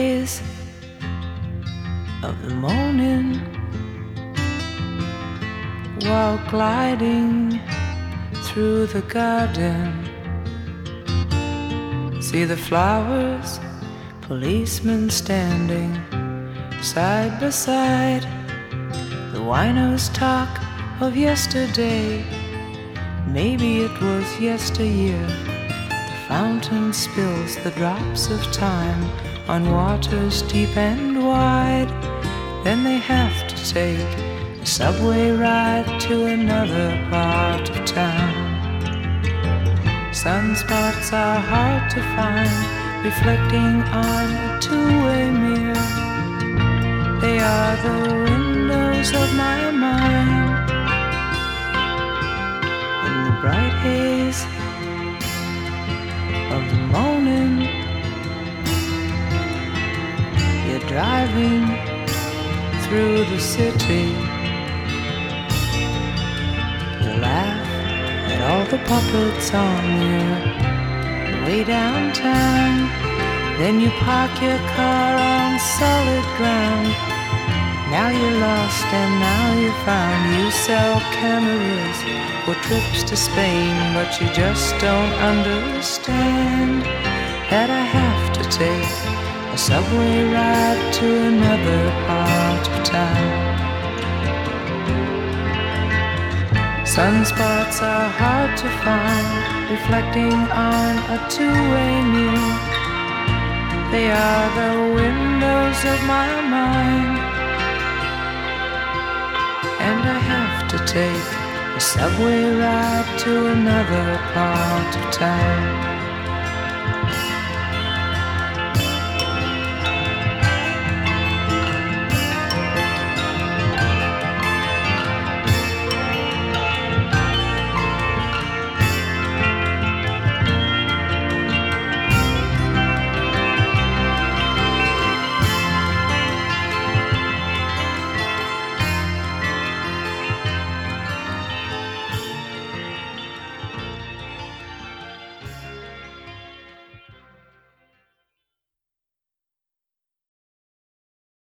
haze of the morning, while gliding through the garden, see the flowers, policemen standing side by side. The winos talk of yesterday, maybe it was yesteryear. The fountain spills the drops of time on waters deep and wide. Then they have to take a subway ride to another part of town. Sunspots are hard to find, reflecting on a two-way mirror. They are the windows of my mind. In the bright haze of the morning, you're driving through the city. You laugh at all the puppets on your way downtown. Then you park your car on solid ground. Now you're lost and now you're found. You sell cameras for trips to Spain, but you just don't understand that I have to take a subway ride to another part of town. Sunspots are hard to find, reflecting on a two-way mirror. They are the windows of my mind. And I have to take a subway ride to another part of town.